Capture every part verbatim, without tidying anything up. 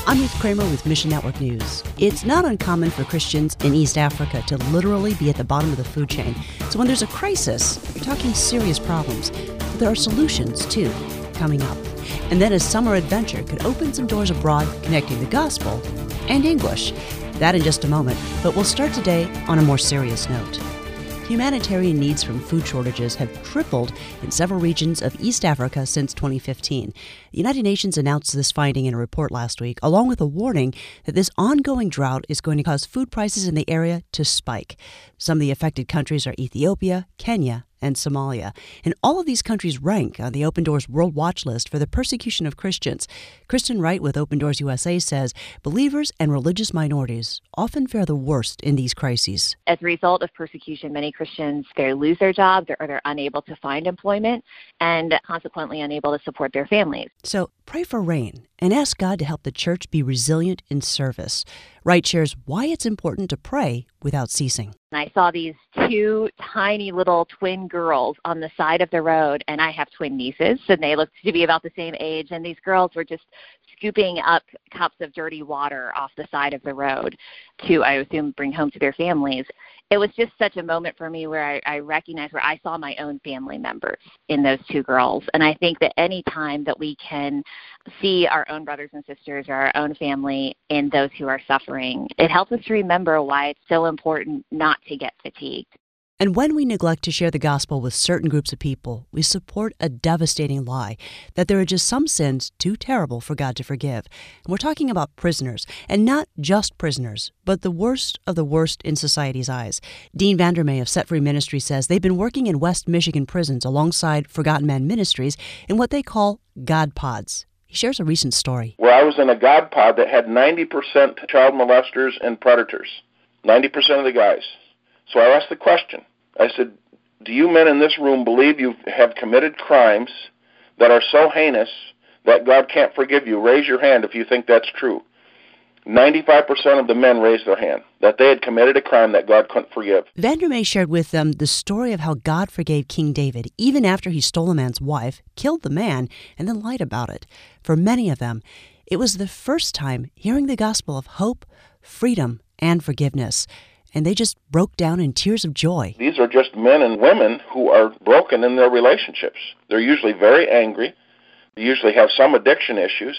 I'm Ruth Kramer with Mission Network News. It's not uncommon for Christians in East Africa to literally be at the bottom of the food chain. So when there's a crisis, you're talking serious problems. But there are solutions, too, coming up. And then a summer adventure could open some doors abroad, connecting the gospel and English. That in just a moment. But we'll start today on a more serious note. Humanitarian needs from food shortages have tripled in several regions of East Africa since twenty fifteen. The United Nations announced this finding in a report last week, along with a warning that this ongoing drought is going to cause food prices in the area to spike. Some of the affected countries are Ethiopia, Kenya, and Somalia. And all of these countries rank on the Open Doors World Watch List for the persecution of Christians. Kristen Wright with Open Doors U S A says believers and religious minorities often fare the worst in these crises. As a result of persecution, many Christians, they lose their jobs or they're unable to find employment and consequently unable to support their families. So pray for rain and ask God to help the church be resilient in service. Wright shares why it's important to pray without ceasing. I saw these two tiny little twin girls on the side of the road, and I have twin nieces, and they looked to be about the same age, and these girls were just scooping up cups of dirty water off the side of the road to, I assume, bring home to their families. It was just such a moment for me where I, I recognized where I saw my own family members in those two girls. And I think that any time that we can see our own brothers and sisters or our own family in those who are suffering, it helps us to remember why it's so important not to get fatigued. And when we neglect to share the gospel with certain groups of people, we support a devastating lie that there are just some sins too terrible for God to forgive. And we're talking about prisoners, and not just prisoners, but the worst of the worst in society's eyes. Dean Vandermeer of Set Free Ministry says they've been working in West Michigan prisons alongside Forgotten Man Ministries in what they call God pods. He shares a recent story. Where I was in a God pod that had ninety percent child molesters and predators, ninety percent of the guys. So I asked the question. I said, do you men in this room believe you have committed crimes that are so heinous that God can't forgive you? Raise your hand if you think that's true. ninety-five percent of the men raised their hand, that they had committed a crime that God couldn't forgive. Vandermeer shared with them the story of how God forgave King David even after he stole a man's wife, killed the man, and then lied about it. For many of them, it was the first time hearing the gospel of hope, freedom, and forgiveness. And they just broke down in tears of joy. These are just men and women who are broken in their relationships. They're usually very angry. They usually have some addiction issues,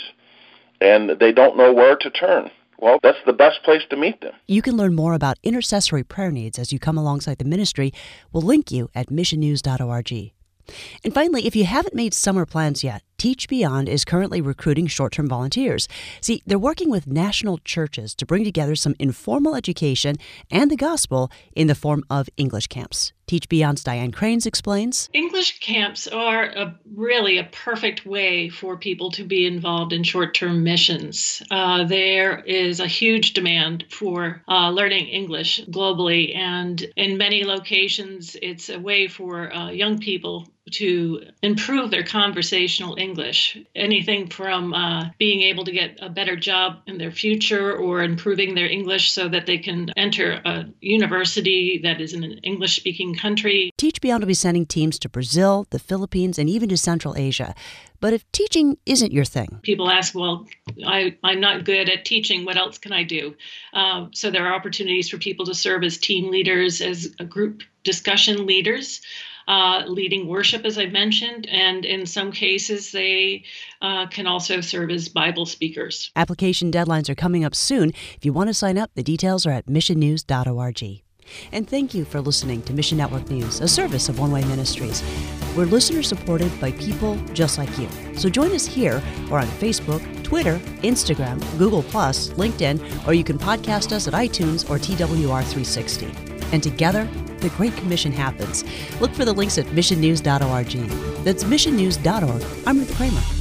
and they don't know where to turn. Well, that's the best place to meet them. You can learn more about intercessory prayer needs as you come alongside the ministry. We'll link you at mission news dot org. And finally, if you haven't made summer plans yet, Teach Beyond is currently recruiting short-term volunteers. See, they're working with national churches to bring together some informal education and the gospel in the form of English camps. Teach Beyond's Diane Cranes explains. English camps are a, really a perfect way for people to be involved in short-term missions. Uh, there is a huge demand for uh, learning English globally, and in many locations, it's a way for uh, young people to improve their conversational English. Anything from uh, being able to get a better job in their future or improving their English so that they can enter a university that is in an English-speaking country. Teach Beyond will be sending teams to Brazil, the Philippines, and even to Central Asia. But if teaching isn't your thing. People ask, well, I, I'm not good at teaching. What else can I do? Uh, so there are opportunities for people to serve as team leaders, as a group discussion leaders. Uh, leading worship, as I mentioned, and in some cases they uh, can also serve as Bible speakers. Application deadlines are coming up soon. If you want to sign up, the details are at mission news dot org. And thank you for listening to Mission Network News, a service of One Way Ministries. We're listener-supported by people just like you. So join us here or on Facebook, Twitter, Instagram, Google plus, LinkedIn, or you can podcast us at iTunes or T W R three sixty. And together, the Great Commission happens. Look for the links at mission news dot org. That's mission news dot org. I'm Ruth Kramer.